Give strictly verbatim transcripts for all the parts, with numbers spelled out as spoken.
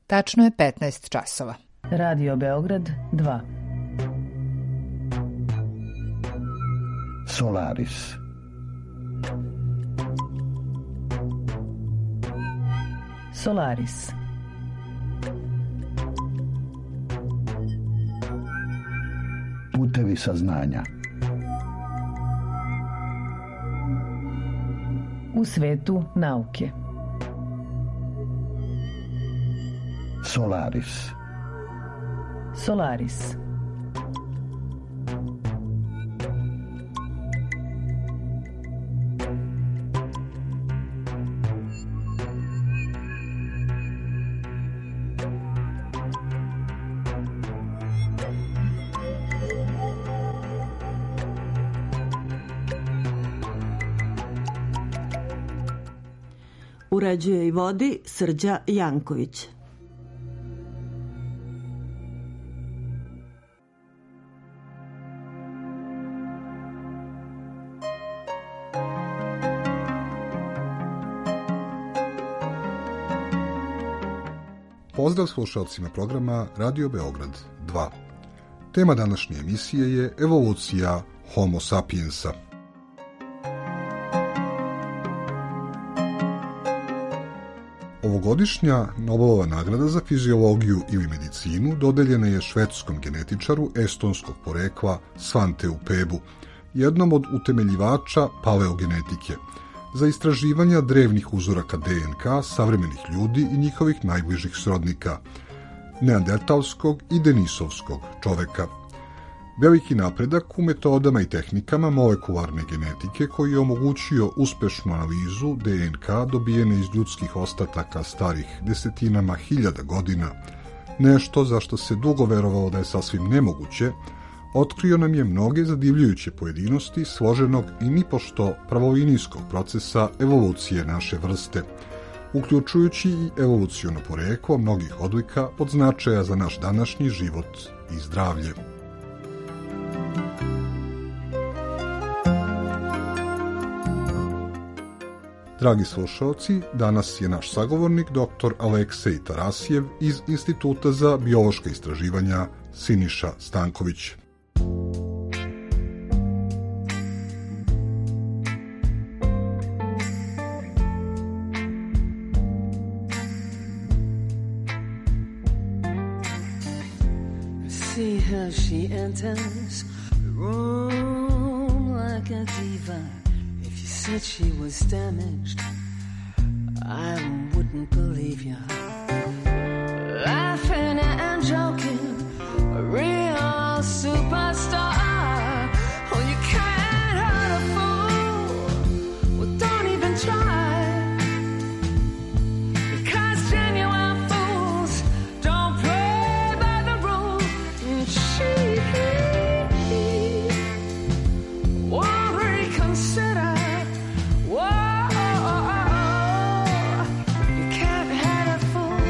Tačno je petnaest časova. Radio Beograd dva. Solaris. Solaris. Putevi saznanja. U svetu nauke. Solaris. Solaris. Uređuje i vodi Srđa Janković. Pozdrav slušalcima programa Radio Beograd dva. Tema današnje emisije je evolucija Homo sapiensa. Ovogodišnja Nobelova nagrada za fiziologiju ili medicinu dodeljena je švedskom genetičaru estonskog porekla Svanteu Pebu, jednom od utemeljivača paleogenetike, za istraživanja drevnih uzoraka D N K savremenih ljudi i njihovih najbližih srodnika, neandertalskog i denisovskog čoveka. Veliki napredak u metodama i tehnikama molekularne genetike koji je omogućio uspešnu analizu D N K dobijene iz ljudskih ostataka starih desetinama hiljada godina, nešto za što se dugo verovalo da je sasvim nemoguće, otkrio nam je mnoge zadivljujuće pojedinosti složenog i nipošto pravolinijskog procesa evolucije naše vrste, uključujući i evoluciono poreklo mnogih odlika od značaja za naš današnji život i zdravlje. Dragi slušalci, danas je naš sagovornik dr. Aleksej Tarasijev iz Instituta za biološka istraživanja Siniša Stanković. See her, she enters the room like a diva. If you said she was damaged, I wouldn't believe you. Laughing and joking, a real superstar. Oh, you can't hurt a fool. Well, don't even try. Because genuine fools don't play by the rules. And she won't reconsider. Whoa, you can't hurt a fool.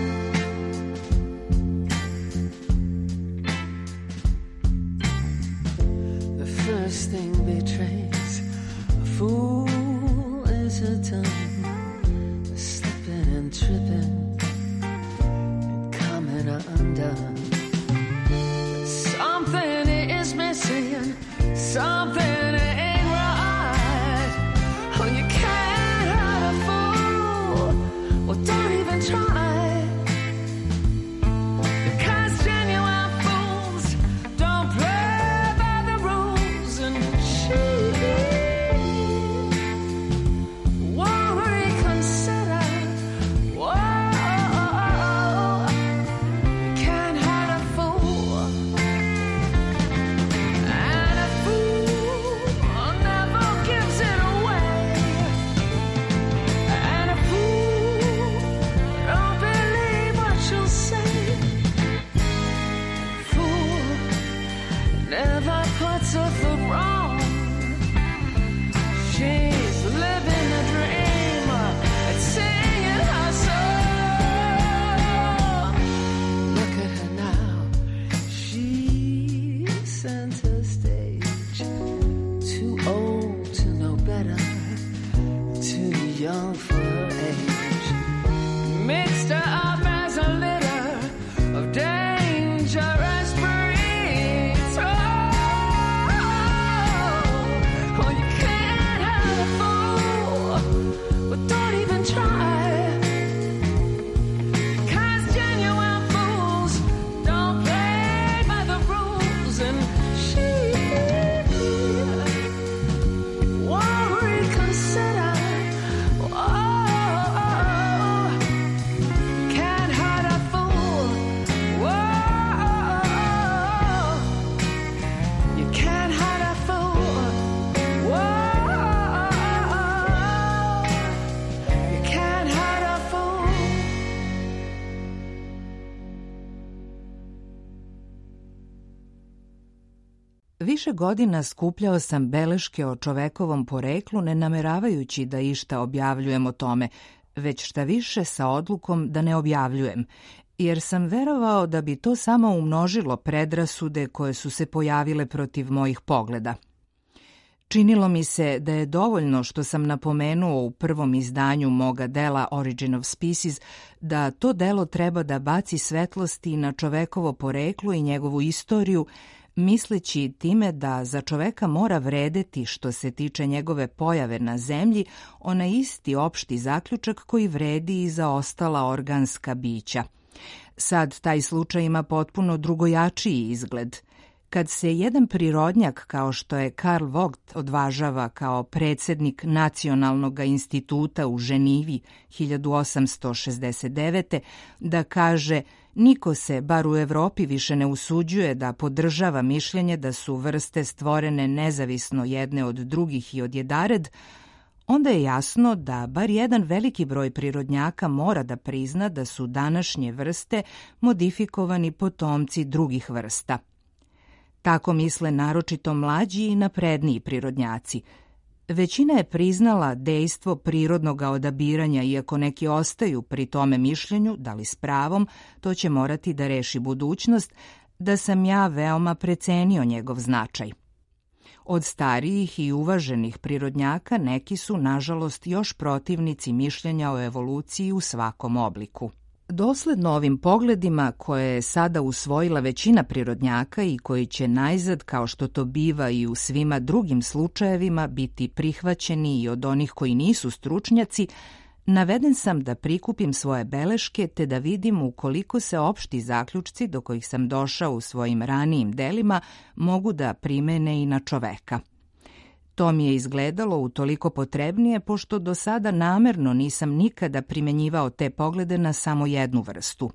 The first thing betrays a fool is her tongue, slipping and tripping and coming undone. Something is missing, something ain't right. Oh, you can't hurt a fool. Well, don't even try. Because genuine fools don't play by the rules. And she won't reconsider. Whoa, you can't hurt a Više godina skupljao sam beleške o čovekovom poreklu, ne nameravajući da išta objavljujem o tome, već šta više sa odlukom da ne objavljujem, jer sam verovao da bi to samo umnožilo predrasude koje su se pojavile protiv mojih pogleda. Činilo mi se da je dovoljno što sam napomenuo u prvom izdanju moga dela Origin of Species da to delo treba da baci svetlosti na čovekovo poreklo i njegovu istoriju, misleći time da za čoveka mora vredeti što se tiče njegove pojave na zemlji onaj isti opšti zaključak koji vredi i za ostala organska bića. Sad taj slučaj ima potpuno drugojačiji izgled. Kad se jedan prirodnjak kao što je Karl Vogt odvažava kao predsjednik Nacionalnog instituta u Ženevi hiljadu osamsto šezdeset devete da kaže niko se, bar u Evropi, više ne usuđuje da podržava mišljenje da su vrste stvorene nezavisno jedne od drugih i odjedared, onda je jasno da bar jedan veliki broj prirodnjaka mora da prizna da su današnje vrste modifikovani potomci drugih vrsta. Tako misle naročito mlađi i napredniji prirodnjaci. Većina je priznala dejstvo prirodnog odabiranja, iako neki ostaju pri tome mišljenju, da li s pravom, to će morati da reši budućnost, da sam ja veoma precenio njegov značaj. Od starijih i uvaženih prirodnjaka neki su, nažalost, još protivnici mišljenja o evoluciji u svakom obliku. Dosledno ovim pogledima koje je sada usvojila većina prirodnjaka i koji će najzad, kao što to biva i u svima drugim slučajevima, biti prihvaćeni i od onih koji nisu stručnjaci, naveden sam da prikupim svoje beleške te da vidim u koliko se opšti zaključci do kojih sam došao u svojim ranijim delima mogu da primene i na čoveka. To mi je izgledalo utoliko potrebnije, pošto do sada namerno nisam nikada primenjivao te poglede na samo jednu vrstu.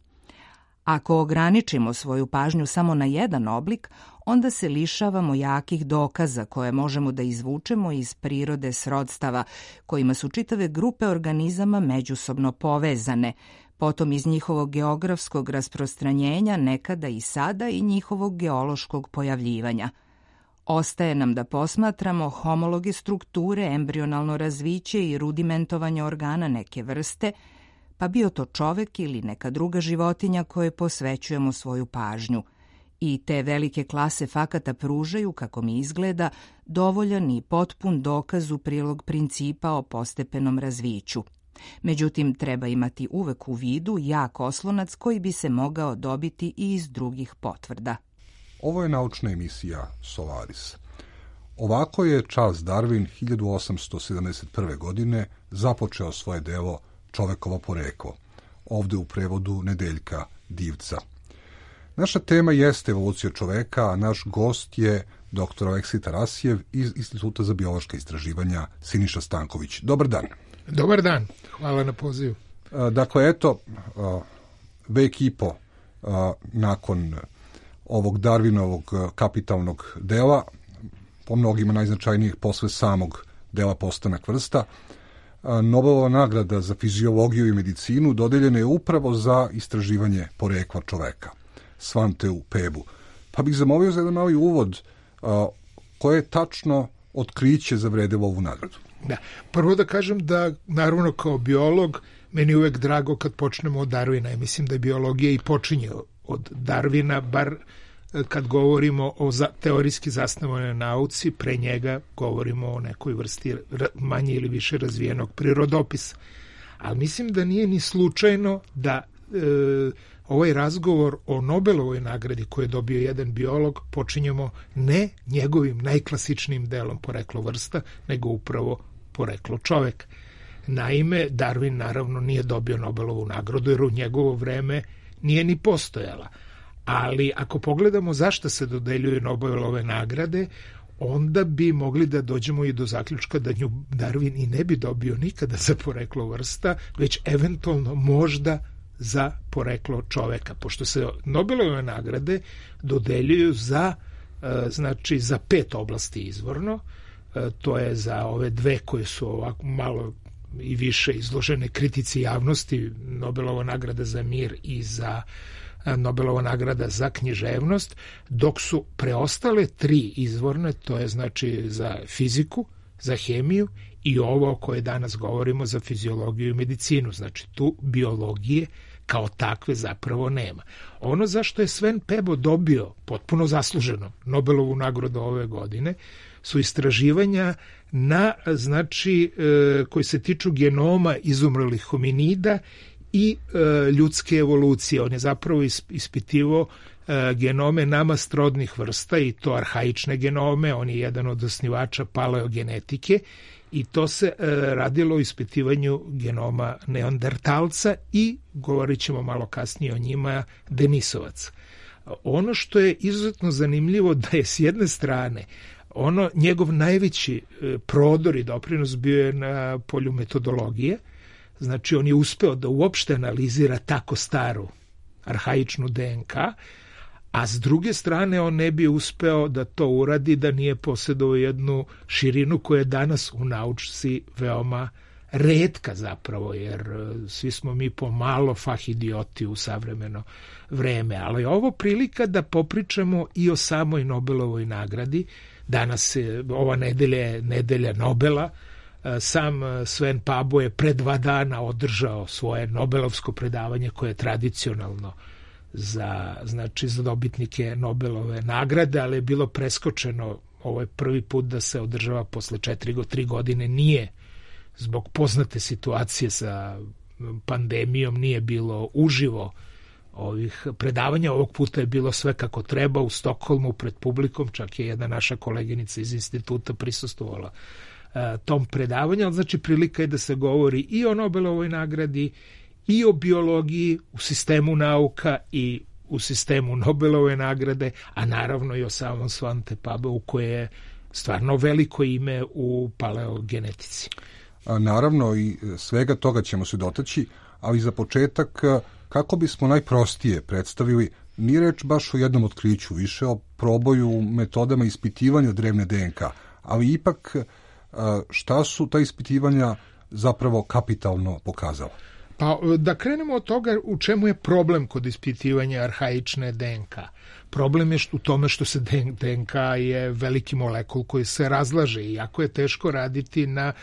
Ako ograničimo svoju pažnju samo na jedan oblik, onda se lišavamo jakih dokaza koje možemo da izvučemo iz prirode srodstava, kojima su čitave grupe organizama međusobno povezane, potom iz njihovog geografskog rasprostranjenja, nekada i sada i njihovog geološkog pojavljivanja. Ostaje nam da posmatramo homologe strukture, embrionalno razviće i rudimentovanje organa neke vrste, pa bio to čovek ili neka druga životinja koje posvećujemo svoju pažnju. I te velike klase fakata pružaju, kako mi izgleda, dovoljan i potpun dokaz u prilog principa o postepenom razviću. Međutim, treba imati uvek u vidu jak oslonac koji bi se mogao dobiti i iz drugih potvrda. Ovo je naučna emisija Solaris. Ovako je Charles Darwin hiljadu osamsto sedamdeset prve. godine započeo svoje delo Čovekovo poreklo, ovde u prevodu Nedeljka Divca. Naša tema jeste evolucija čoveka, a naš gost je doktor Aleksij Tarasijev iz Instituta za biološka istraživanja Siniša Stanković. Dobar dan. Dobar dan, hvala na pozivu. Dakle, eto, vek i po nakon ovog Darwinovog kapitalnog dela, po mnogima najznačajnijih posle samog dela Postanak vrsta, Nobelova nagrada za fiziologiju i medicinu dodeljena je upravo za istraživanje porekla čoveka, Svanteu Pebu. Pa bih zamolio za jedan mali uvod, koje je tačno otkriće zavredelo ovu nagradu. Da. Prvo da kažem da, naravno, kao biolog, meni je uvek drago kad počnemo od Darwina. I mislim da je biologija i počinje od Darwina, bar kad govorimo o za, teorijski zasnovanoj nauci, pre njega govorimo o nekoj vrsti manje ili više razvijenog prirodopisa. Ali mislim da nije ni slučajno da e, ovaj razgovor o Nobelovoj nagradi koju je dobio jedan biolog počinjemo ne njegovim najklasičnijim delom poreklo vrsta, nego upravo poreklo čoveka. Naime, Darwin naravno nije dobio Nobelovu nagradu jer u njegovo vreme nije ni postojala. Ali ako pogledamo zašto se dodeljuju Nobelove nagrade, onda bi mogli da dođemo i do zaključka da nju Darwin i ne bi dobio nikada za poreklo vrsta, već eventualno možda za poreklo čoveka, pošto se Nobelove nagrade dodeljuju za, znači, za pet oblasti izvorno. To je za ove dve koje su ovako malo i više izložene kritici javnosti, Nobelova nagrada za mir i za Nobelova nagrada za književnost, dok su preostale tri izvorne, to je znači za fiziku, za hemiju i ovo o kojoj danas govorimo za fiziologiju i medicinu. Znači tu biologije kao takve zapravo nema. Ono zašto je Sven Pebo dobio potpuno zasluženo Nobelovu nagradu ove godine su istraživanja na, znači, koji se tiču genoma izumrlih hominida i ljudske evolucije. On je zapravo ispitivao genome nama srodnih vrsta i to arhaične genome. On je jedan od osnivača paleogenetike i to se radilo o ispitivanju genoma neandertalca i govorit ćemo malo kasnije o njima Denisovac. Ono što je izuzetno zanimljivo da je s jedne strane ono njegov najveći prodor i doprinos bio je na polju metodologije. Znači on je uspeo da uopšte analizira tako staru arhaičnu D N K, a s druge strane on ne bi uspeo da to uradi da nije posjedovao jednu širinu koja je danas u naučci veoma retka zapravo, jer svi smo mi pomalo fah idioti u savremeno vreme. Ali ovo prilika da popričamo i o samoj Nobelovoj nagradi. Danas je ova nedelja, nedelja Nobela. Sam Sven Pabo je pre dva dana održao svoje Nobelovsko predavanje koje je tradicionalno za, znači, za dobitnike Nobelove nagrade, ali je bilo preskočeno. Ovo je prvi put da se održava posle četiri, tri godine. Nije zbog poznate situacije sa pandemijom, nije bilo uživo ovih predavanja. Ovog puta je bilo sve kako treba u Stokholmu pred publikom, čak je jedna naša koleginica iz instituta prisustvovala tom predavanju, ali znači prilika je da se govori i o Nobelovoj nagradi i o biologiji u sistemu nauka i u sistemu Nobelove nagrade, a naravno i o samom Svante Pabeu koje je stvarno veliko ime u paleogenetici. A naravno i svega toga ćemo se dotaći, ali za početak kako bismo najprostije predstavili, nije reč baš o jednom otkriću, više o proboju metodama ispitivanja drevne D N K, ali ipak šta su ta ispitivanja zapravo kapitalno pokazala? Pa da krenemo od toga u čemu je problem kod ispitivanja arhaične D N K. Problem je u tome što se D N K je veliki molekul koji se razlaže i jako je teško raditi na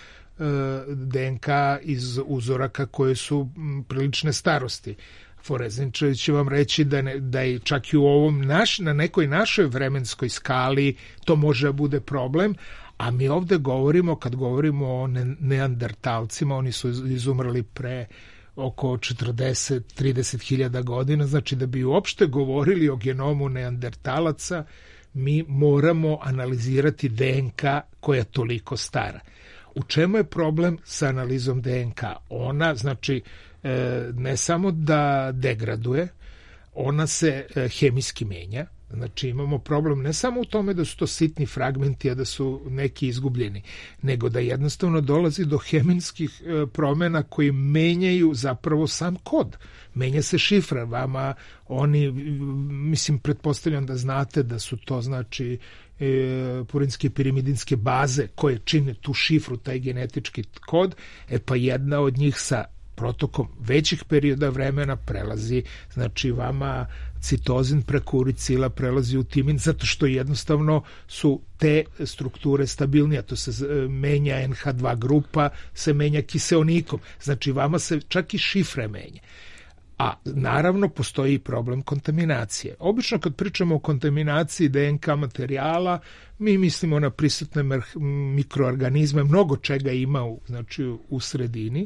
D N K iz uzoraka koje su prilične starosti. Forenzičari će vam reći da, ne, da je čak i u ovom naš, na nekoj našoj vremenskoj skali to može bude problem, a mi ovde govorimo, kad govorimo o ne, neandertalcima, oni su izumrli pre oko četrdeset do trideset hiljada godina, znači da bi uopšte govorili o genomu neandertalaca, mi moramo analizirati D N K koja je toliko stara. U čemu je problem sa analizom D N K? Ona, znači, ne samo da degraduje, ona se hemijski menja. Znači imamo problem ne samo u tome da su to sitni fragmenti, a da su neki izgubljeni, nego da jednostavno dolazi do hemijskih promjena koji menjaju zapravo sam kod. Menja se šifra, vama oni, mislim, pretpostavljam da znate da su to, znači, e, purinske pirimidinske baze koje čine tu šifru, taj genetički kod, e pa jedna od njih sa protokom većih perioda vremena prelazi, znači vama citozin preko uricila prelazi u timin, zato što jednostavno su te strukture stabilnije, to se menja N H dva grupa, se menja kiseonikom, znači vama se čak i šifre menja. A naravno postoji i problem kontaminacije. Obično kad pričamo o kontaminaciji D N K materijala, mi mislimo na prisutne mikroorganizme, mnogo čega ima u, znači, u sredini,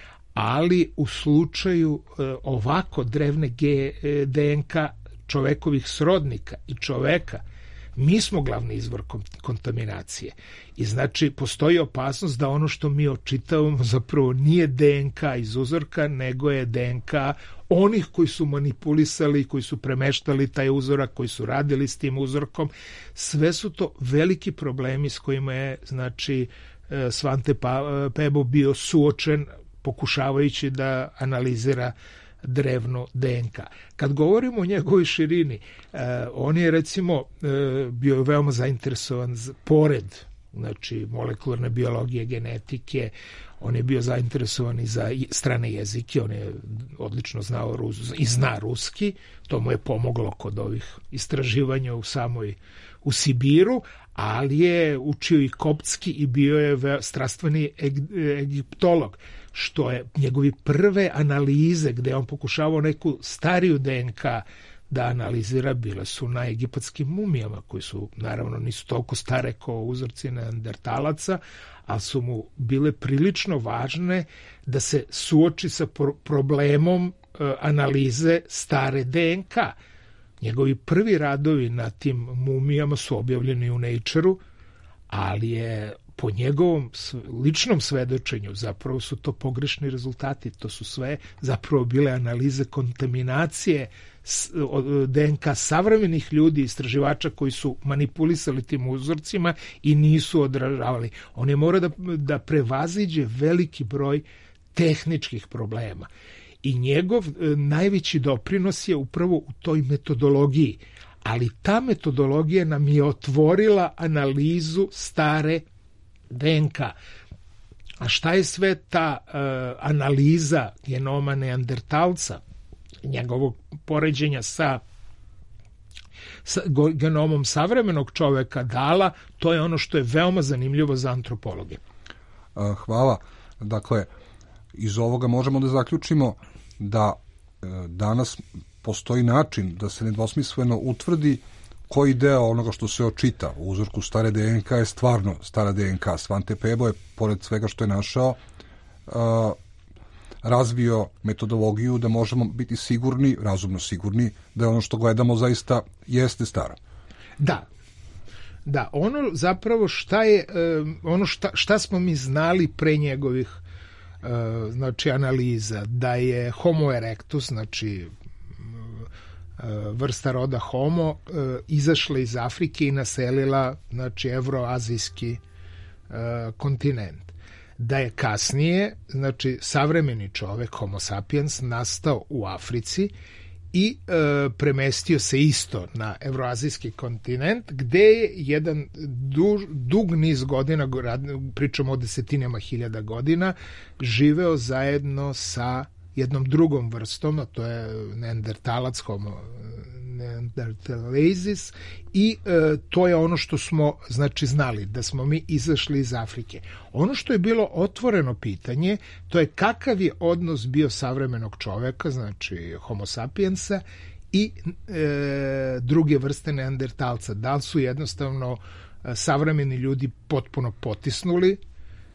ali u slučaju ovako drevne D N K čovekovih srodnika i čoveka, mi smo glavni izvor kontaminacije. I znači postoji opasnost da ono što mi očitavamo zapravo nije D N K iz uzorka, nego je D N K onih koji su manipulisali, koji su premeštali taj uzorak, koji su radili s tim uzorkom. Sve su to veliki problemi s kojima je, znači, Svante Pebo bio suočen pokušavajući da analizira drevnu D N K. Kad govorimo o njegovoj širini, eh, on je recimo eh, bio veoma zainteresovan pored, znači, molekularne biologije, genetike, On je bio zainteresovan i za strane jezike, on je odlično znao rus, i zna ruski, to mu je pomoglo kod ovih istraživanja u samoj u Sibiru, ali je učio i koptski i bio je strastveni egiptolog, što je njegovi prve analize gde on pokušavao neku stariju D N K da analizira, bile su na egipatskim mumijama, koji su, naravno, nisu toliko stare kao uzorci neandertalaca, ali su mu bile prilično važne da se suoči sa problemom e, analize stare D N K. Njegovi prvi radovi na tim mumijama su objavljeni u Nature-u, ali je po njegovom ličnom svedočenju zapravo su to pogrešni rezultati. To su sve zapravo bile analize kontaminacije D N K savremenih ljudi, istraživača koji su manipulisali tim uzorcima i nisu odražavali. On je morao da, da prevaziđe veliki broj tehničkih problema. I njegov najveći doprinos je upravo u toj metodologiji. Ali ta metodologija nam je otvorila analizu stare D N K. A šta je sve ta uh, analiza genoma neandertalca, njegovog poređenja sa, sa genomom savremenog čoveka dala, to je ono što je veoma zanimljivo za antropologe. Hvala. Dakle, iz ovoga možemo da zaključimo da e, danas postoji način da se nedvosmisleno utvrdi koji deo onoga što se očita u uzorku stare D N K je stvarno stara D N K. Svante Pääbo je, pored svega što je našao, a, razvio metodologiju da možemo biti sigurni, razumno sigurni, da je ono što gledamo zaista jeste staro. Da. Da, ono zapravo šta je, ono šta, šta smo mi znali pre njegovih znači analiza, da je Homo erectus, znači vrsta roda Homo, izašla iz Afrike i naselila, znači, evroazijski kontinent. Da je kasnije, znači, savremeni čovek, Homo sapiens, nastao u Africi i e, premestio se isto na evroazijski kontinent, gde je jedan duž, dug niz godina, pričamo o desetinama hiljada godina, živeo zajedno sa jednom drugom vrstom, a to je neandertalac, Homo neanderthalensis, i e, to je ono što smo, znači, znali, da smo mi izašli iz Afrike. Ono što je bilo otvoreno pitanje, to je kakav je odnos bio savremenog čoveka, znači Homo sapiensa, i e, druge vrste neandertalca. Da li su jednostavno e, savremeni ljudi potpuno potisnuli, e,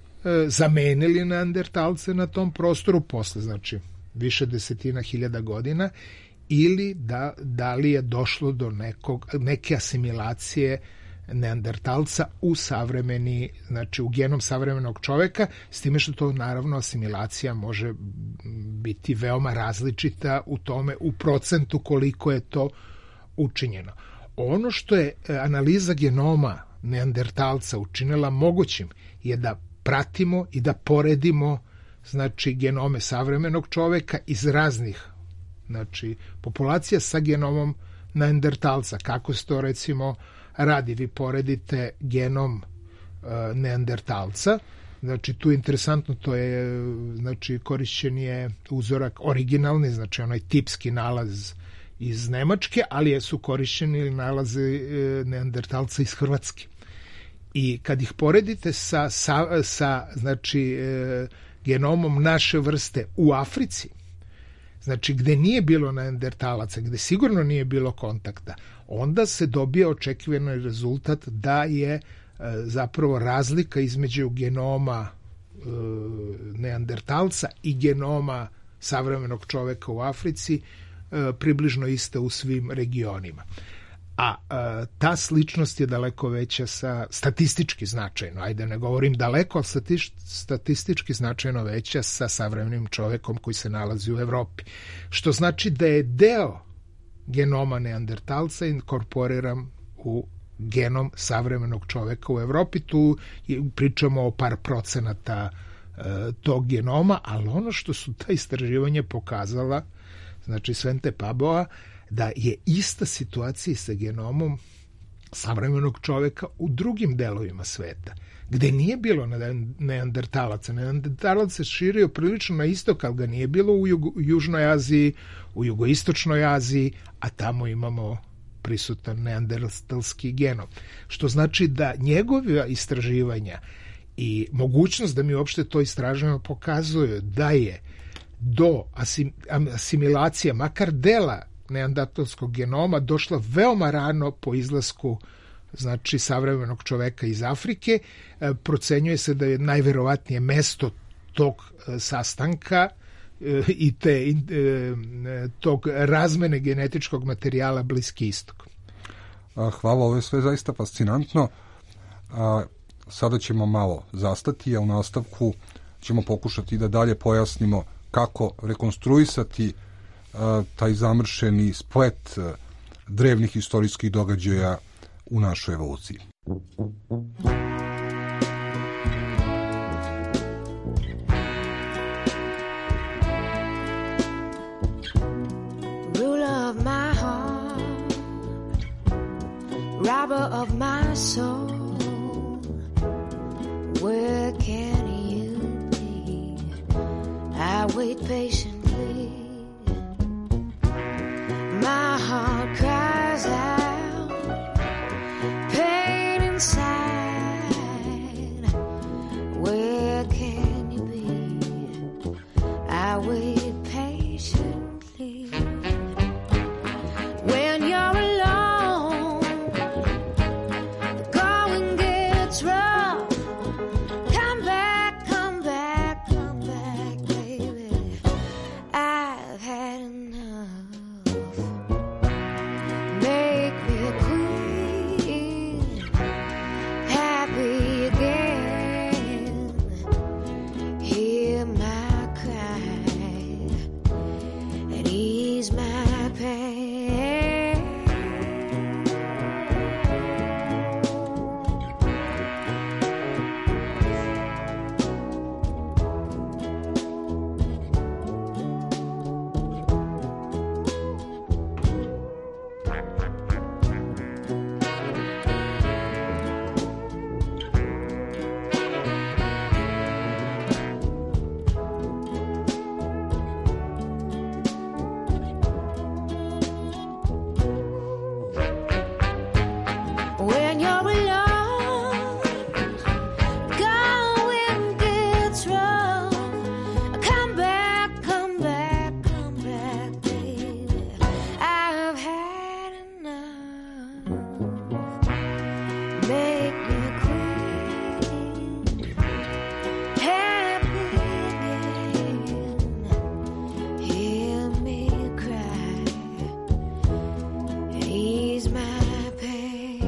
zamenili neandertalce na tom prostoru posle, znači, više desetina hiljada godina, ili da, da li je došlo do nekog, neke asimilacije neandertalca u savremeni, znači u genom savremenog čoveka, s time što to, naravno, asimilacija može biti veoma različita u tome, u procentu koliko je to učinjeno. Ono što je analiza genoma neandertalca učinila mogućim je da pratimo i da poredimo, znači, genome savremenog čoveka iz raznih, znači, populacija sa genomom neandertalca. Kako se to, recimo, radi? Vi poredite genom uh, neandertalca, znači, tu interesantno, to je, znači, korišćen je uzorak originalni, znači, onaj tipski nalaz iz Nemačke, ali su korišćeni nalaze uh, neandertalca iz Hrvatske. I kad ih poredite sa, sa, sa znači, uh, genomom naše vrste u Africi, znači gde nije bilo neandertalaca, gde sigurno nije bilo kontakta, onda se dobije očekivani rezultat da je e, zapravo razlika između genoma e, neandertalca i genoma savremenog čoveka u Africi e, približno ista u svim regionima. A e, ta sličnost je daleko veća sa statistički značajno, ajde ne govorim daleko, ali statiš, statistički značajno veća sa savremenim čovekom koji se nalazi u Evropi. Što znači da je deo genoma neandertalca inkorporiran u genom savremenog čoveka u Evropi. Tu pričamo o par procenata e, tog genoma, ali ono što su ta istraživanja pokazala, znači Svante Pääboa, da je ista situacija sa genomom savremenog čoveka u drugim delovima sveta, gde nije bilo neandertalaca. Neandertalac se širio prilično na istok, ali ga nije bilo u jugo, Južnoj Aziji, u jugoistočnoj Aziji, a tamo imamo prisutan neandertalski genom. Što znači da njegove istraživanja i mogućnost da mi uopšte to istražujemo pokazuje da je do asim, asimilacije makar dela neandertalskog genoma došla veoma rano po izlasku znači savremenog čoveka iz Afrike. E, procenjuje se da je najverovatnije mesto tog e, sastanka e, i te, e, tog razmene genetičkog materijala Bliski istok. Hvala, ovo je sve zaista fascinantno. A, sada ćemo malo zastati, a u nastavku ćemo pokušati da dalje pojasnimo kako rekonstruisati a, taj zamršeni splet a, drevnih istorijskih događaja u našoj evoluciji. Ruler of my heart, robber of my soul, where can you be? I wait patiently. My heart cries out, pain inside. Where can you be? I wait patiently. When you're alone, the going gets rough. Come back, come back, come back, baby. I've had enough. Make me a queen, happy again. Hear my cry and ease my pain. When you're alone, going gets rough. Come back, come back, come back, baby. I've had enough. Make me a queen, happy again. Hear me cry and ease my pain.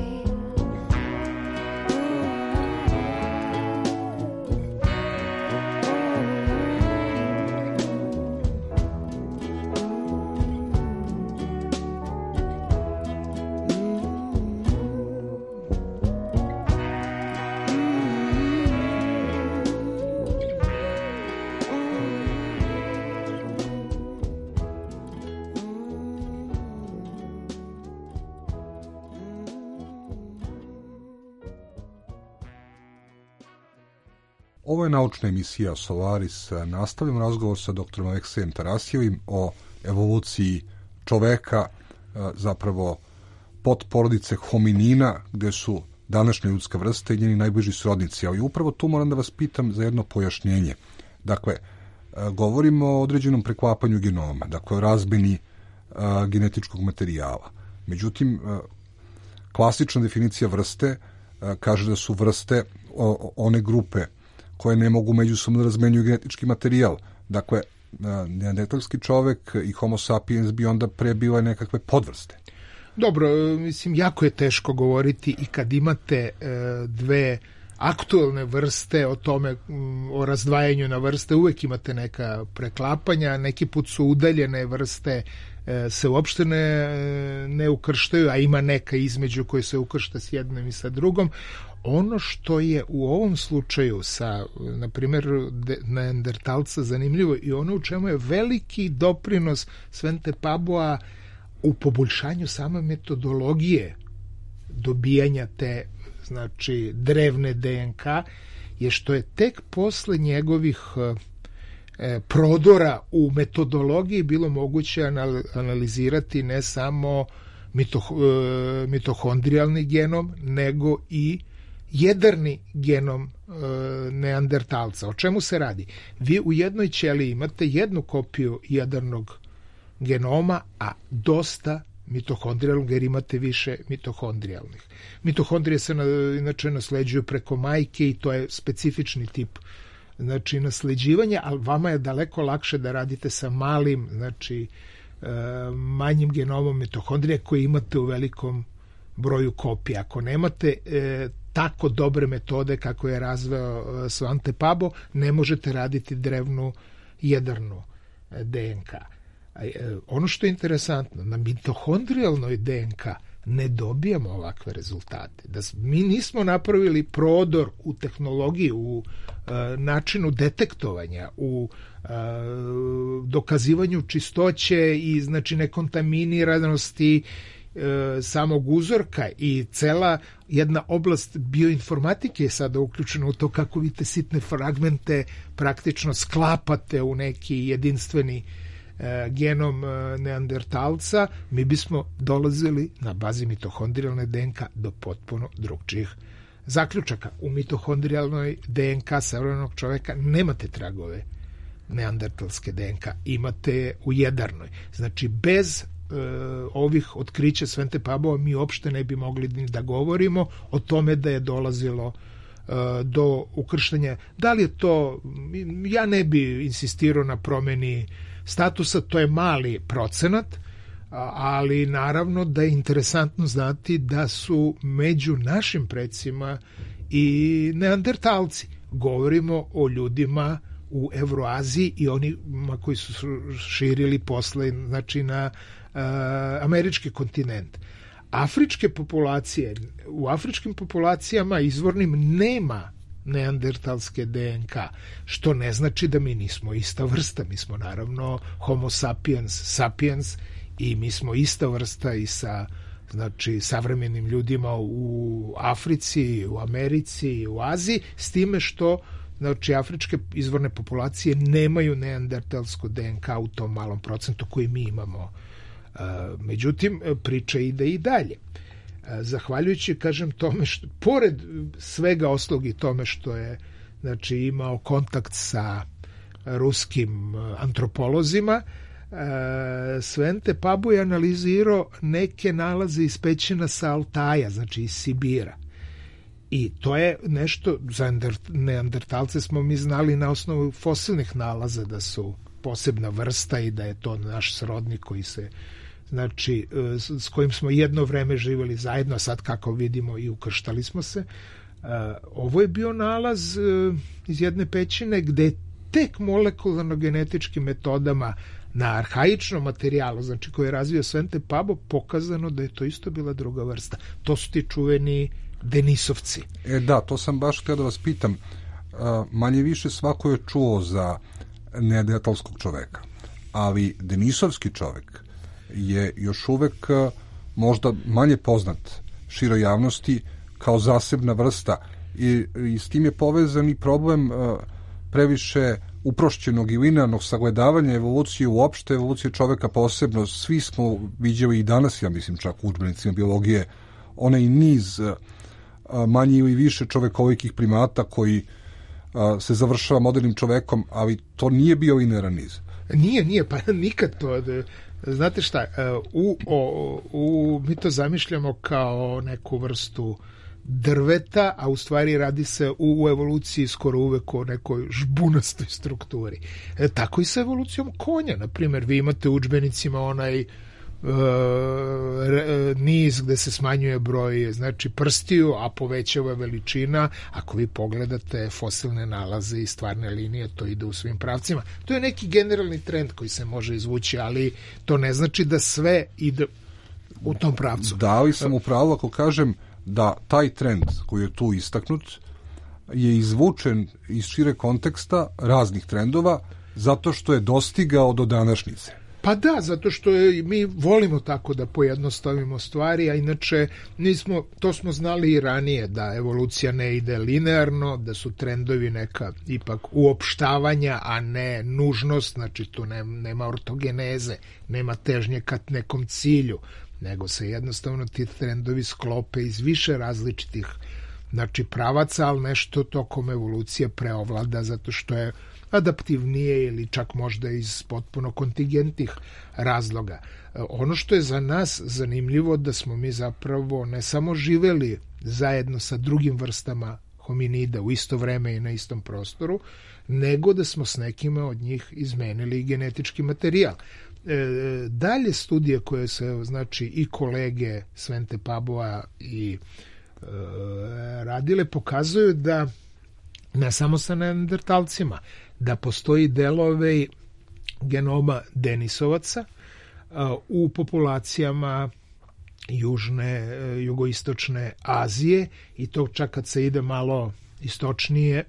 Ovo je naučna emisija Solaris. Nastavljamo razgovor sa doktorom Aleksejem Tarasijevim o evoluciji čoveka, zapravo potporodice hominina, gde su današnja ljudska vrsta i njeni najbliži srodnici. Ali upravo tu moram da vas pitam za jedno pojašnjenje. Dakle, govorimo o određenom preklapanju genoma, dakle o razmeni a, genetičkog materijala. Međutim, a, klasična definicija vrste a, kaže da su vrste o, one grupe koje ne mogu međusobno da razmenjuju genetički materijal. Dakle, neandertalski čovek i homo sapiens bi onda pre bile nekakve podvrste. Dobro, mislim, jako je teško govoriti i kad imate e, dve aktualne vrste o tome, o razdvajanju na vrste, uvek imate neka preklapanja, neki put su udaljene vrste, e, se uopšte ne, ne ukrštaju, a ima neka između koje se ukršta s jednom i sa drugom. Ono što je u ovom slučaju sa, na primjer, neandertalca zanimljivo i ono u čemu je veliki doprinos Svente Pabua u poboljšanju same metodologije dobijanja te, znači, drevne D N K je što je tek posle njegovih e, prodora u metodologiji bilo moguće anal, analizirati ne samo mito, e, mitohondrijalni genom, nego i jedarni genom e, neandertalca. O čemu se radi? Vi u jednoj ćeliji imate jednu kopiju jedarnog genoma, a dosta mitohondrijalnog, jer imate više mitohondrijalnih. Mitohondrije se na, inače nasleđuju preko majke i to je specifični tip, znači, nasleđivanja, ali vama je daleko lakše da radite sa malim, znači e, manjim genomom mitohondrije koje imate u velikom broju kopija. Ako nemate e, tako dobre metode kako je razveo Svante Pabo, ne možete raditi drevnu jedarnu D N K. Ono što je interesantno, na mitohondrijalnoj D N K ne dobijamo ovakve rezultate. Da mi nismo napravili prodor u tehnologiji, u uh, načinu detektovanja, u uh, dokazivanju čistoće i, znači, nekontaminiranosti uh, samog uzorka, i cela jedna oblast bioinformatike je sada uključena u to kako vi te sitne fragmente praktično sklapate u neki jedinstveni genom neandertalca, mi bismo dolazili na bazi mitohondrijalne D N K do potpuno drugčijih zaključaka. U mitohondrijalnoj D N K savremenog čoveka nemate tragove neandertalske D N K, imate u jedarnoj. Znači, bez e, ovih otkrića Svante Pabova mi uopšte ne bi mogli ni da govorimo o tome da je dolazilo e, do ukrštanja. Da li je to, ja ne bi insistirao na promeni statusa, to je mali procenat, ali naravno da je interesantno znati da su među našim precima i neandertalci. Govorimo o ljudima u Evroaziji i onima koji su širili posle, znači, na uh, američki kontinent. Afričke populacije, u afričkim populacijama izvornim nema neandertalske D N K, što ne znači da mi nismo ista vrsta. Mi smo naravno homo sapiens sapiens i mi smo ista vrsta i sa, znači, savremenim ljudima u Africi, u Americi, u Aziji, s time što, znači, afričke izvorne populacije nemaju neandertalsku D N K u tom malom procentu koji mi imamo. Međutim, priča ide i dalje. Zahvaljujući, kažem, tome što, pored svega oslog i tome što je, znači, imao kontakt sa ruskim antropolozima, Svante Pabo je analizirao neke nalaze iz pećina sa Altaja, znači iz Sibira. I to je nešto, za neandertalce smo mi znali na osnovu fosilnih nalaza da su posebna vrsta i da je to naš srodnik koji se, znači, s kojim smo jedno vreme živjeli zajedno, a sad, kako vidimo, i ukrštali smo se. Ovo je bio nalaz iz jedne pećine gde je tek molekularno-genetičkim metodama na arhaičnom materijalu, znači, koji je razvio Svante Pabo, pokazano da je to isto bila druga vrsta. To su ti čuveni Denisovci. E da, to sam baš htio da vas pitam. Manje više svako je čuo za neandertalskog čoveka, ali denisovski čovek je još uvek možda manje poznat široj javnosti kao zasebna vrsta i, i s tim je povezan i problem uh, previše uprošćenog i linearnog sagledavanja evolucije uopšte, evolucije čoveka posebno. Svi smo viđali i danas, ja mislim, čak u udžbenicima biologije, onaj niz uh, manje ili više čovekolikih primata koji uh, se završava modernim čovekom, ali to nije bio linearan niz. Nije, nije, pa nikad to. Znate šta, u, o, u, mi to zamišljamo kao neku vrstu drveta, a u stvari radi se u, u evoluciji skoro uvek o nekoj žbunastoj strukturi. E, tako i sa evolucijom konja. Naprimjer, vi imate u udžbenicima onaj Uh, niz gde se smanjuje broj, znači, prstiju, a povećava veličina. Ako vi pogledate fosilne nalaze i stvarne linije, to ide u svim pravcima. To je neki generalni trend koji se može izvući, ali to ne znači da sve ide u tom pravcu. Da li sam upravo ako kažem da taj trend koji je tu istaknut je izvučen iz šire konteksta raznih trendova zato što je dostigao do današnjice? Pa da, zato što je, mi volimo tako da pojednostavimo stvari, a inače nismo, to smo znali i ranije, da evolucija ne ide linearno, da su trendovi neka ipak uopštavanja, a ne nužnost, znači tu ne, nema ortogeneze, nema težnje ka nekom cilju, nego se jednostavno ti trendovi sklope iz više različitih znači pravaca, ali nešto tokom evolucije preovlada zato što je adaptivnije ili čak možda iz potpuno kontingentnih razloga. Ono što je za nas zanimljivo da smo mi zapravo ne samo živeli zajedno sa drugim vrstama hominida u isto vreme i na istom prostoru, nego da smo s nekima od njih izmenili genetički materijal. E, dalje studije koje se, znači, i kolege Svente Paboa i e, radile pokazuju da ne samo sa neandertalcima, da postoji delove genoma denisovaca u populacijama južne, jugoistočne Azije i to čak kad se ide malo istočnije,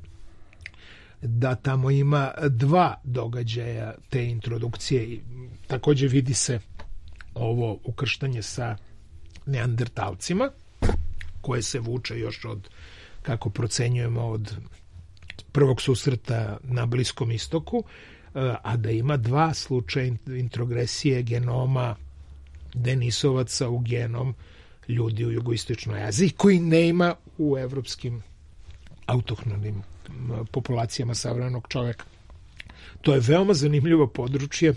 da tamo ima dva događaja te introdukcije. Takođe vidi se ovo ukrštanje sa neandertalcima, koje se vuče još od, kako procenjujemo, od prvog susreta na Bliskom istoku, a da ima dva slučaja introgresije genoma denisovaca u genom ljudi u jugoistočnoj Aziji, koji ne ima u evropskim autohtonim populacijama savremenog čoveka. To je veoma zanimljivo područje,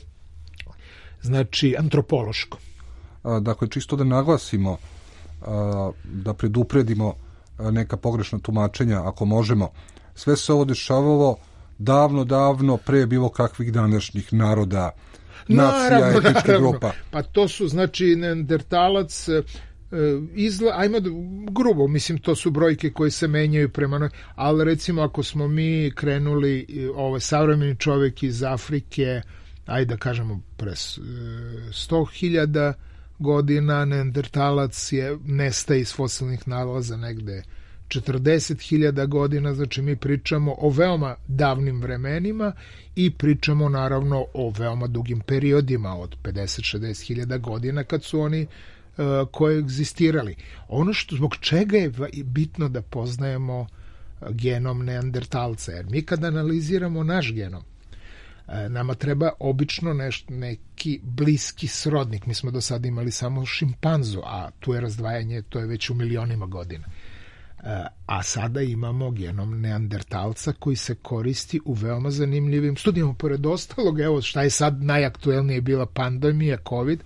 znači antropološko. Dakle, čisto da naglasimo, da predupredimo neka pogrešna tumačenja, ako možemo. Sve se ovo dešavalo davno, davno pre bilo kakvih današnjih naroda, nacija, etničkih grupa. Pa to su, znači, neandertalac, izla, ajmo da, grubo, mislim, to su brojke koje se menjaju prema noj, ali recimo ako smo mi krenuli, ovaj savremeni čovjek iz Afrike, ajde da kažemo pre sto hiljada godina, neandertalac je nestaje iz fosilnih nalaza negde četrdeset hiljada godina, znači mi pričamo o veoma davnim vremenima i pričamo naravno o veoma dugim periodima od pedeset do šezdeset hiljada godina kad su oni uh, koegzistirali. Ono što, zbog čega je bitno da poznajemo genom neandertalca, jer mi kad analiziramo naš genom, nama treba obično neš, neki bliski srodnik. Mi smo do sada imali samo šimpanzu, a tu je razdvajanje, to je već u milionima godina. A sada imamo genom neandertalca koji se koristi u veoma zanimljivim studijama. Pored ostalog, evo šta je sad najaktuelnije bila pandemija, COVID,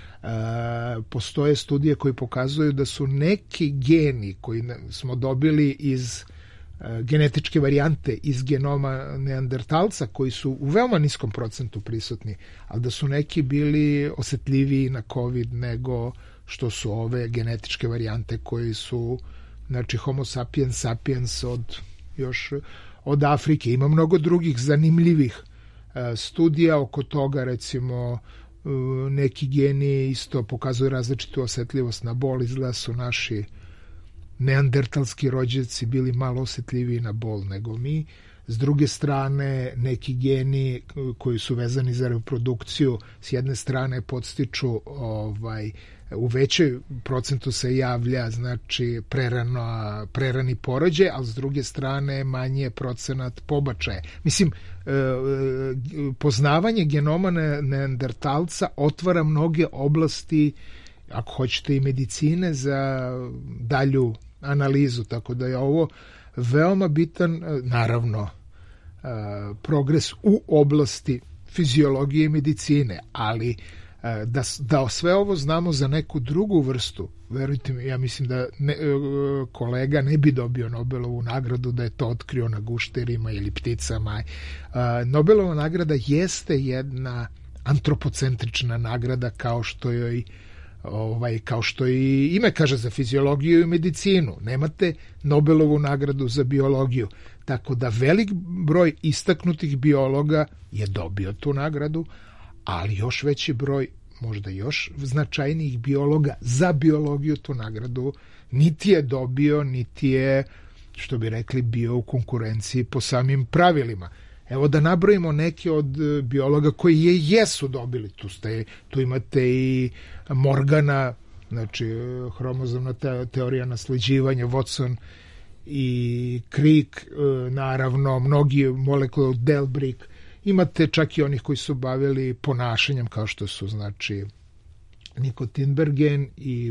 postoje studije koje pokazuju da su neki geni koji smo dobili iz genetičke varijante iz genoma neandertalca koji su u veoma niskom procentu prisutni, ali da su neki bili osetljiviji na COVID nego što su ove genetičke varijante koji su, znači, Homo sapiens sapiens od još od Afrike. Ima mnogo drugih zanimljivih studija oko toga, recimo neki geni isto pokazuju različitu osetljivost na bol, izgleda su naši neandertalski rođaci bili malo osetljiviji na bol nego mi. S druge strane, neki geni koji su vezani za reprodukciju s jedne strane podstiču ovaj, u većoj procentu se javlja, znači, prerano, prerani porođaj, ali s druge strane manji je procenat pobačaja. Mislim, poznavanje genoma neandertalca otvara mnoge oblasti, ako hoćete, i medicine za dalju analizu, tako da je ovo veoma bitan, naravno, progres u oblasti fiziologije i medicine, ali da, da sve ovo znamo za neku drugu vrstu, verujte mi, ja mislim da ne, kolega ne bi dobio Nobelovu nagradu da je to otkrio na gušterima ili pticama. Nobelova nagrada jeste jedna antropocentrična nagrada, kao što joj Ovaj, kao što i ime kaže, za fiziologiju i medicinu. Nemate Nobelovu nagradu za biologiju. Tako da velik broj istaknutih biologa je dobio tu nagradu, ali još veći broj, možda još značajnijih biologa za biologiju tu nagradu niti je dobio, niti je, što bi rekli, bio u konkurenciji po samim pravilima. Evo da nabrojimo neke od biologa koji je jesu dobili. Tu, ste, tu imate i Morgana, znači hromozomna te, teorija nasleđivanja, Watson i Crick, naravno mnogi molekule od Delbrück. Imate čak i onih koji su bavili ponašanjem, kao što su znači Nico Tinbergen i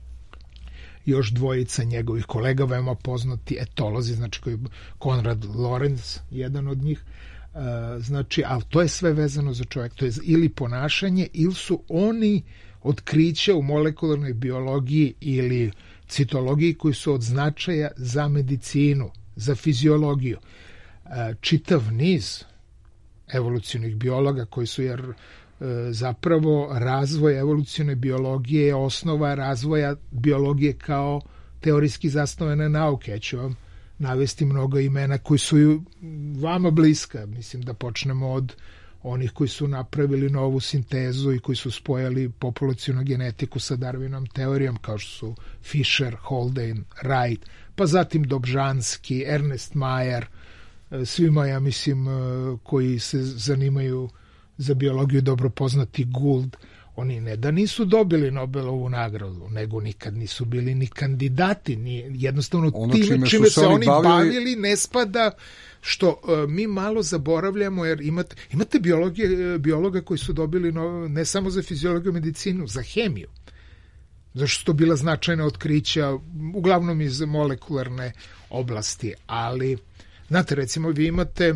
još dvojica njegovih kolega, veoma poznati etolozi, znači koji Konrad Lorenz, jedan od njih. Znači, ali to je sve vezano za čovjek. To je ili ponašanje, ili su oni otkrića u molekularnoj biologiji ili citologiji koji su od značaja za medicinu, za fiziologiju. Čitav niz evolucionih biologa koji su, jer zapravo razvoj evolucione biologije je osnova razvoja biologije kao teorijski zasnovane nauke. Ja ću vam navesti mnogo imena koji su vama bliska. Mislim da počnemo od onih koji su napravili novu sintezu i koji su spojali populacionu genetiku sa Darwinom teorijom, kao što su Fisher, Haldane, Wright, pa zatim Dobžanski, Ernest Mayr, svima, ja mislim, koji se zanimaju za biologiju dobro poznati Gould. Oni ne da nisu dobili Nobelovu nagradu, nego nikad nisu bili ni kandidati, ni jednostavno ono time čime, čime se oni bavili... bavili ne spada, što uh, mi malo zaboravljamo, jer imate, imate biologije, biologa koji su dobili no, ne samo za fiziologiju i medicinu, za hemiju. Zašto su to bila značajna otkrića, uglavnom iz molekularne oblasti, ali znate, recimo vi imate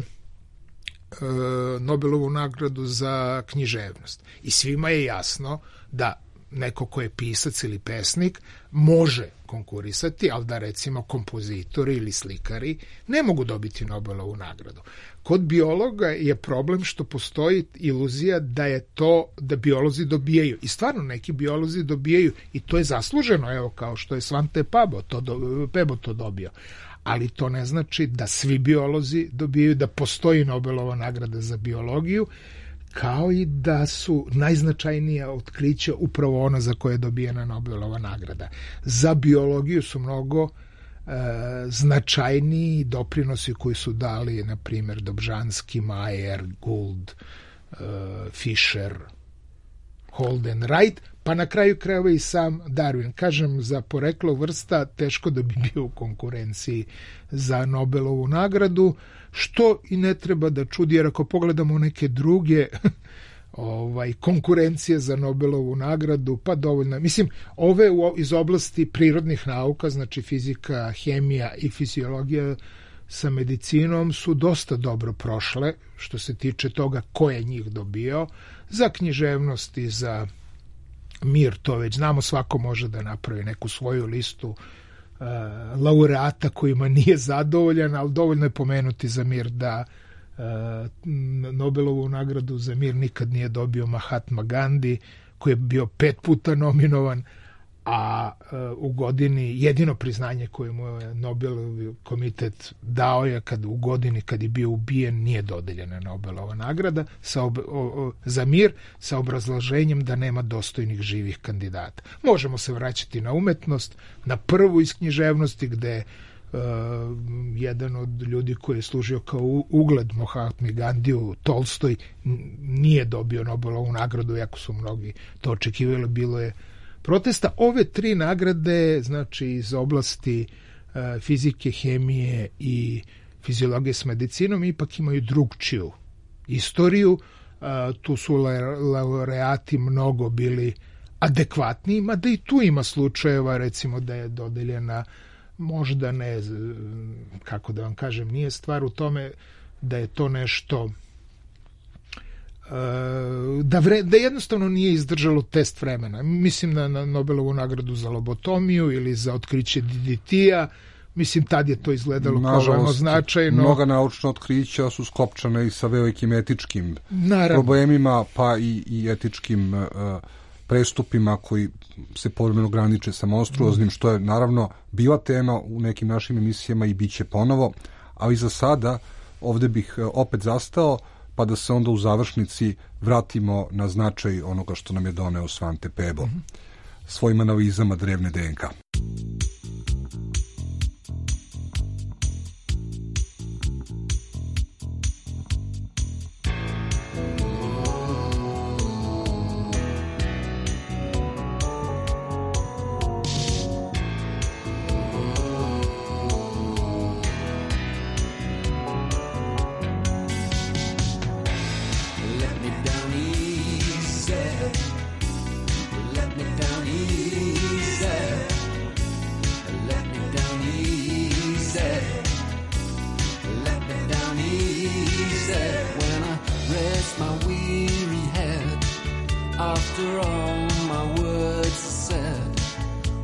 Nobelovu nagradu za književnost. I svima je jasno da neko ko je pisac ili pesnik može konkurisati, ali da recimo kompozitori ili slikari ne mogu dobiti Nobelovu nagradu. Kod biologa je problem što postoji iluzija da je to, da biolozi dobijaju. I stvarno neki biolozi dobijaju i to je zasluženo, evo kao što je Svante Pabo to, do, Pebo to dobio. Ali to ne znači da svi biolozi dobijaju, da postoji Nobelova nagrada za biologiju, kao i da su najznačajnija otkrića upravo ona za koje je dobijena Nobelova nagrada. Za biologiju su mnogo e, značajniji doprinosi koji su dali, na primjer, Dobžanski, Mayer, Gould, e, Fisher, Holden, Wright, pa na kraju krajeva i sam Darwin. Kažem, za poreklo vrsta teško da bi bio u konkurenciji za Nobelovu nagradu, što i ne treba da čudi, jer ako pogledamo neke druge ovaj, konkurencije za Nobelovu nagradu, pa dovoljno. Mislim, ove iz oblasti prirodnih nauka, znači fizika, hemija i fiziologija sa medicinom su dosta dobro prošle, što se tiče toga ko je njih dobio. Za književnost i za mir to već znamo, svako može da napravi neku svoju listu uh, laureata kojima nije zadovoljan, ali dovoljno je pomenuti za mir da uh, Nobelovu nagradu za mir nikad nije dobio Mahatma Gandhi, koji je bio pet puta nominovan, a uh, u godini jedino priznanje koje mu je Nobelovi komitet dao je kad u godini kad je bio ubijen nije dodeljena Nobelova nagrada sa ob, o, o, za mir sa obrazloženjem da nema dostojnih živih kandidata. Možemo se vraćati na umetnost, na prvu iz književnosti gde uh, jedan od ljudi koji je služio kao ugled Mahatmi Gandiju, Tolstoj, nije dobio Nobelovu nagradu, iako su mnogi to očekivali, bilo je protesta. Ove tri nagrade, znači iz oblasti uh, fizike, hemije i fiziologije s medicinom, ipak imaju drugčiju istoriju. Uh, tu su laureati mnogo bili adekvatniji, mada i tu ima slučajeva, recimo da je dodeljena, možda ne, kako da vam kažem, nije stvar u tome da je to nešto Da, vre, da jednostavno nije izdržalo test vremena. Mislim na, na Nobelovu nagradu za lobotomiju ili za otkriće D D T-a. Mislim, tad je to izgledalo kao veoma značajno. Mnoga naučna otkrića su skopčana i sa velikim etičkim Naravno. problemima, pa i, i etičkim uh, prestupima koji se povremeno graniče sa monstruoznim, što je naravno bila tema u nekim našim emisijama i bit će ponovo, ali za sada ovde bih uh, opet zastao, pa da se onda u završnici vratimo na značaj onoga što nam je doneo Svante Pebo mm-hmm. svojim analizama drevne D N K.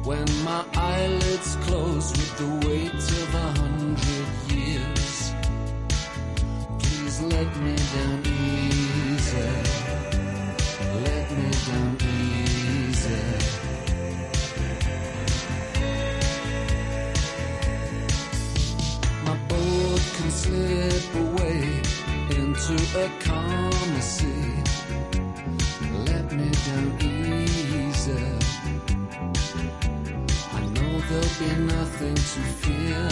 when my eyelids close with the weight of a hundred years. Please let me down easy, let me down easy. My boat can slip away into a calmer sea. Let me down easy. I know there'll be nothing to fear.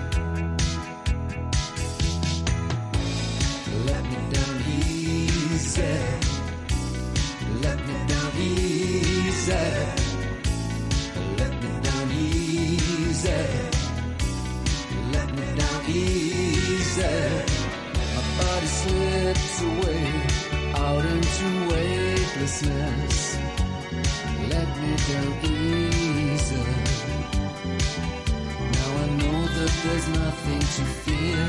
Let me down easy. Let me down easy. Let me down easy. Let me down easy. My body slips away out into weightlessness. Let me down easy. Now I know that there's nothing to fear.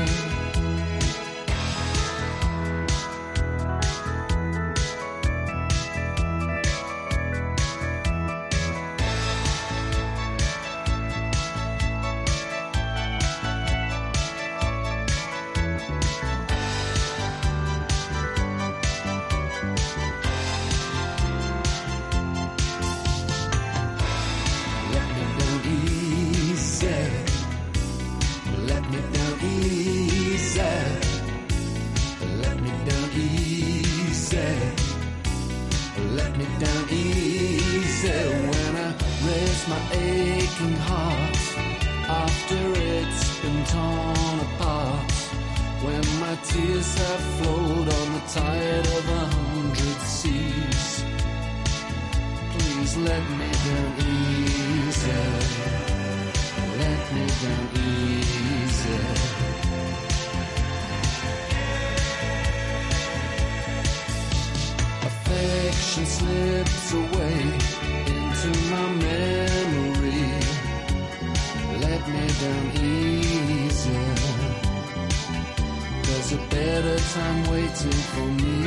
Slips away into my memory. Let me down easy. There's a better time waiting for me.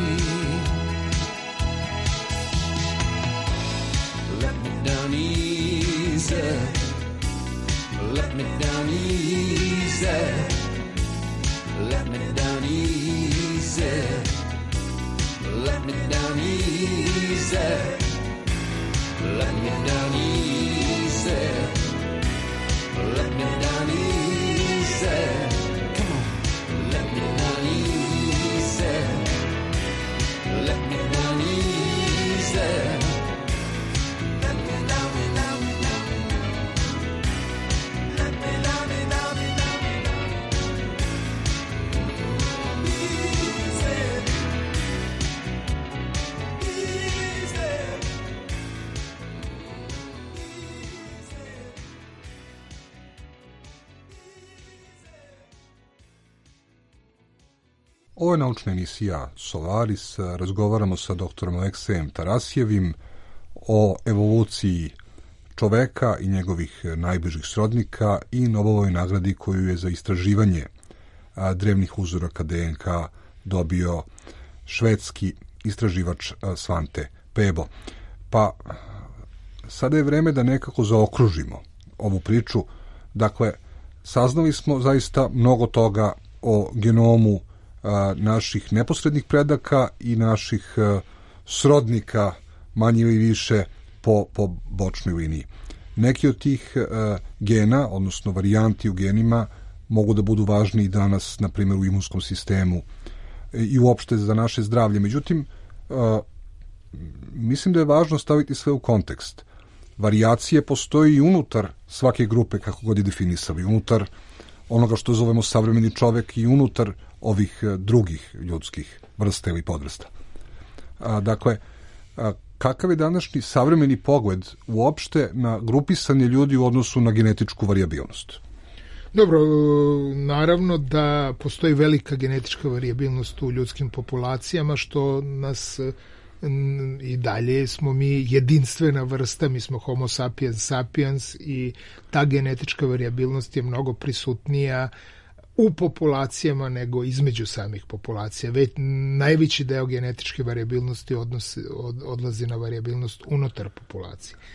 Let me down easy. Let me down easy. Let me down easy. Let me down easy. Let me down easy. Let me down easy. Come on. Let me down easy. Let me down easy. Let me down, down, down. Let me down, down, down. Easy. Ovo je naučna emisija Solaris. Razgovaramo sa doktorom Aleksejem Tarasjevim o evoluciji čoveka i njegovih najbližih srodnika i Nobelovoj nagradi koju je za istraživanje drevnih uzoraka D N K dobio švedski istraživač Svante Pääbo. Pa sada je vreme da nekako zaokružimo ovu priču. Dakle, saznali smo zaista mnogo toga o genomu a, naših neposrednih predaka i naših a, srodnika manje ili više po, po bočnoj liniji. Neki od tih a, gena, odnosno varijanti u genima, mogu da budu važni i danas, na primjer, u imunskom sistemu i uopšte za naše zdravlje. Međutim, a, mislim da je važno staviti sve u kontekst. Varijacije postoji i unutar svake grupe, kako god je definisali, unutar onoga što zovemo savremeni čovek i unutar ovih drugih ljudskih vrsta ili podvrsta. A, dakle, a, kakav je današnji savremeni pogled uopšte na grupisanje ljudi u odnosu na genetičku varijabilnost? Dobro, naravno da postoji velika genetička varijabilnost u ljudskim populacijama, što nas i dalje smo mi jedinstvena vrsta, mi smo Homo sapiens sapiens i ta genetička varijabilnost je mnogo prisutnija u populacijama nego između samih populacija. Već najveći deo genetičke varijabilnosti odnosi, od, odlazi na varijabilnost unutar populacije.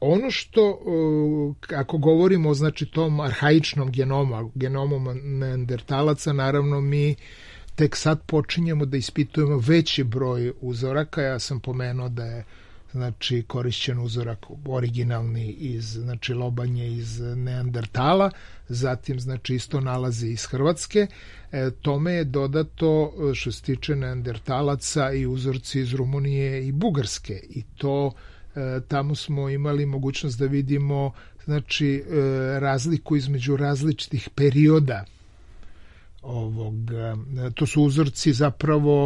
ono što, ako govorimo o znači, tom arhaičnom genomu, genomu neandertalaca, naravno mi tek sad počinjemo da ispitujemo veći broj uzoraka. Ja sam pomenuo da je znači korišćen uzorak originalni iz znači lobanje iz Neandertala, zatim znači isto nalazi iz Hrvatske. E, tome je dodato što se tiče Neandertalaca i uzorci iz Rumunije i Bugarske i to e, tamo smo imali mogućnost da vidimo znači e, razliku između različitih perioda ovog, to su uzorci zapravo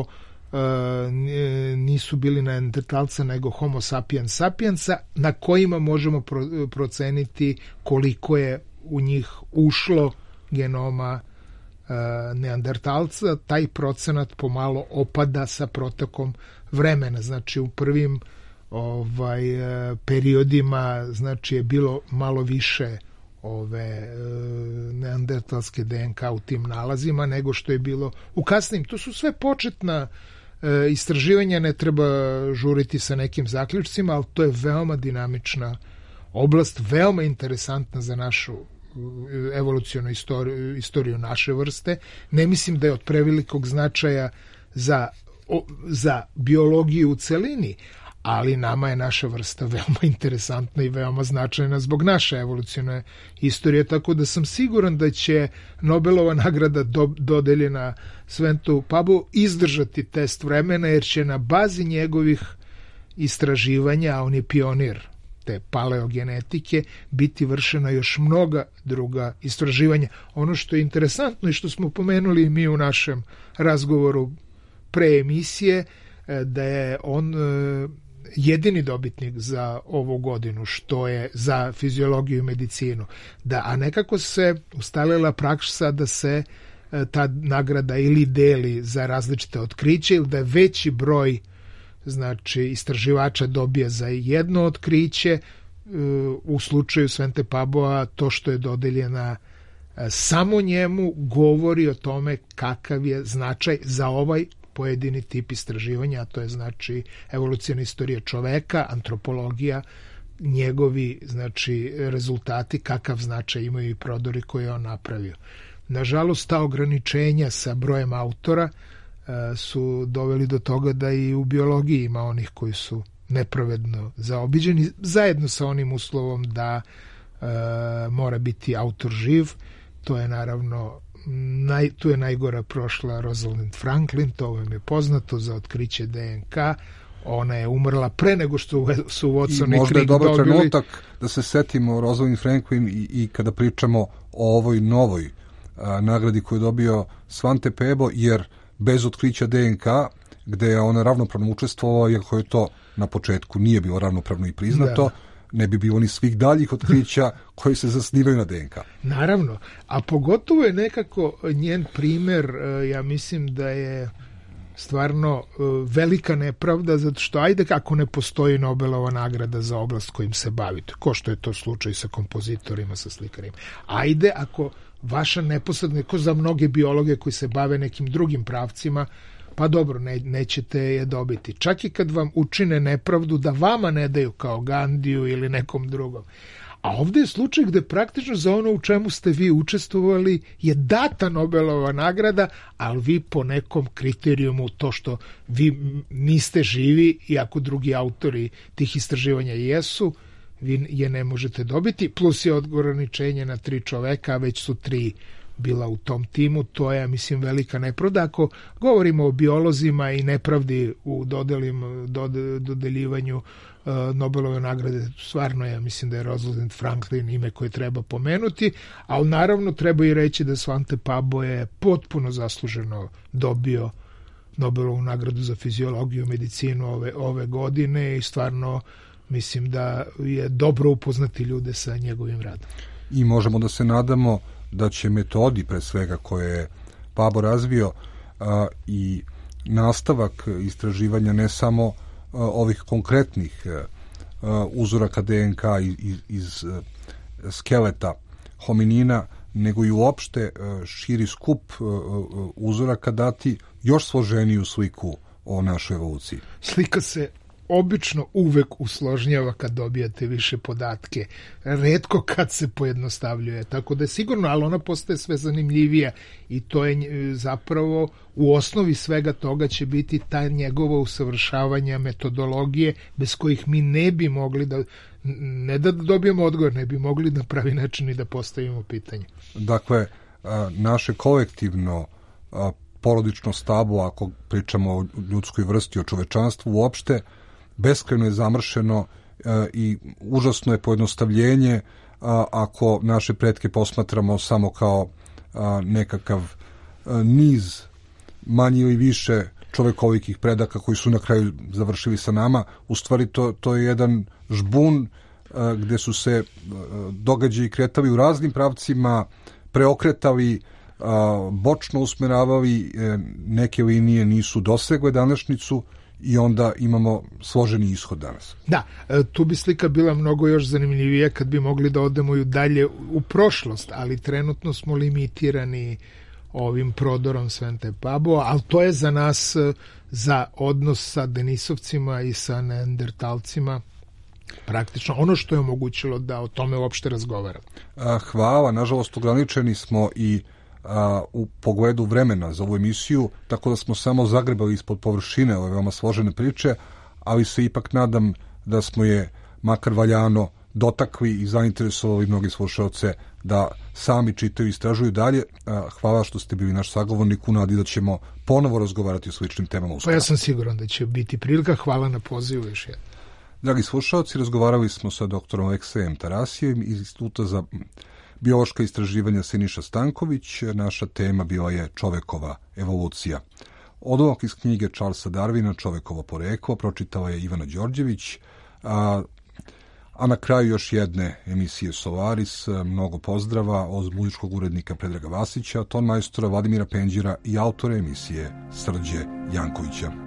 nisu bili neandertalca nego homo sapiens sapiensa na kojima možemo proceniti koliko je u njih ušlo genoma neandertalca. Taj procenat pomalo opada sa protokom vremena, znači u prvim ovaj periodima znači je bilo malo više ove neandertalske D N K u tim nalazima nego što je bilo u kasnim. To su sve početna e, istraživanja, ne treba žuriti sa nekim zaključcima, ali to je veoma dinamična oblast, veoma interesantna za našu evolucionu istoriju, istoriju naše vrste. Ne mislim da je od prevelikog značaja za, o, za biologiju u celini, ali nama je naša vrsta veoma interesantna i veoma značajna zbog naše evolucione istorije, tako da sam siguran da će Nobelova nagrada do, dodeljena Sventu Pabu izdržati test vremena, jer će na bazi njegovih istraživanja, a on je pionir te paleogenetike, biti vršena još mnoga druga istraživanja. Ono što je interesantno i što smo pomenuli mi u našem razgovoru pre emisije, da je on jedini dobitnik za ovu godinu, što je za fiziologiju i medicinu. Da, a nekako se ustalila praksa da se ta nagrada ili deli za različite otkriće ili da je veći broj znači istraživača dobije za jedno otkriće. U slučaju Svente Paboa to što je dodeljena samo njemu govori o tome kakav je značaj za ovaj pojedini tip istraživanja, a to je znači evolucijna istorija čoveka, antropologija, njegovi znači rezultati, kakav značaj imaju i prodori koje je on napravio. Nažalost, ta ograničenja sa brojem autora e, su doveli do toga da i u biologiji ima onih koji su nepravedno zaobiđeni, zajedno sa onim uslovom da e, mora biti autor živ. To je naravno Naj, tu je najgora prošla Rosalind Franklin, to vam je poznato za otkriće D N K. Ona je umrla pre nego što su Watson i, i možda je Crick dobar dobili. trenutak da se setimo Rosalind Franklin i, i kada pričamo o ovoj novoj a, nagradi koju je dobio Svante Pabo, jer bez otkrića D N K, gde je ona ravnopravno učestvovala, iako je to na početku nije bilo ravnopravno i priznato, da. Ne bi bilo ni svih daljih otkrića koji se zasnivaju na D N K. Naravno, a pogotovo je nekako njen primer, ja mislim da je stvarno velika nepravda, zato što ajde kako ne postoji Nobelova nagrada za oblast kojim se bavite, ko što je to slučaj sa kompozitorima, sa slikarima. Ajde ako vaša neposredna, ko za mnoge biologe koji se bave nekim drugim pravcima, pa dobro, ne, nećete je dobiti. Čak i kad vam učine nepravdu da vama ne daju kao Gandiju ili nekom drugom. A ovdje je slučaj gde praktično za ono u čemu ste vi učestvovali je data Nobelova nagrada, ali vi po nekom kriterijumu, to što vi niste živi, iako drugi autori tih istraživanja jesu, vi je ne možete dobiti, plus je ograničenje na tri čoveka, a već su tri bila u tom timu. To je, mislim, velika nepravda. Ako govorimo o biolozima i nepravdi u dodelim, dode, dodeljivanju uh, Nobelove nagrade, stvarno je, mislim da je Rosalind Franklin ime koje treba pomenuti, ali naravno treba i reći da Svante Pabo je potpuno zasluženo dobio Nobelovu nagradu za fiziologiju i medicinu ove, ove godine i stvarno mislim da je dobro upoznati ljude sa njegovim radom. I možemo da se nadamo da će metodi pre svega koje je Pabo razvio a, i nastavak istraživanja ne samo a, ovih konkretnih a, uzoraka D N K iz, iz, iz a, skeleta hominina, nego i uopšte a, širi skup a, uzoraka dati još složeniju sliku o našoj evoluciji. Slika se obično uvek usložnjava kad dobijate više podatke. Retko kad se pojednostavljuje. Tako da je sigurno, ali ona postaje sve zanimljivija i to je zapravo u osnovi svega toga će biti ta njegova usavršavanja metodologije bez kojih mi ne bi mogli da, ne da dobijemo odgovor, ne bi mogli na pravi način i da postavimo pitanje. Dakle, naše kolektivno porodično stablo, ako pričamo o ljudskoj vrsti, o čovečanstvu uopšte, beskrajno je zamršeno i užasno je pojednostavljenje ako naše pretke posmatramo samo kao nekakav niz manje ili više čovekovikih predaka koji su na kraju završili sa nama. U stvari to, to je jedan žbun gde su se događaji kretali u raznim pravcima, preokretali, bočno usmeravali, neke linije nisu dosegle današnjicu i onda imamo složeni ishod danas. Da, tu bi slika bila mnogo još zanimljivija kad bi mogli da odemo i dalje u prošlost, ali trenutno smo limitirani ovim prodorom Svente Pablo, ali to je za nas, za odnos sa Denisovcima i sa neandertalcima, praktično ono što je omogućilo da o tome uopšte razgovara. Hvala, nažalost ograničeni smo i a, u pogledu vremena za ovu emisiju, tako da smo samo zagrebali ispod površine ove veoma složene priče, ali se ipak nadam da smo je makar valjano dotakli i zainteresovali mnogi slušaoce da sami čitaju i istražuju dalje. Hvala što ste bili naš sagovornik, u nadi da ćemo ponovo razgovarati o sličnim temama uskoro. Pa ja sam siguran da će biti prilika. Hvala na pozivu još jednom. Dragi slušaoci, razgovarali smo sa doktorom Aleksejem Tarasijevim iz Instituta za biološka istraživanja Siniša Stanković. Naša tema bila je čovekova evolucija. Odlomak iz knjige Charlesa Darwina Čovekovo poreklo pročitala je Ivana Đorđević, a, a na kraju još jedne emisije Solaris. Mnogo pozdrava od muzičkog urednika Predraga Vasića, ton majstora Vladimira Penđira i autora emisije Srđe Jankovića.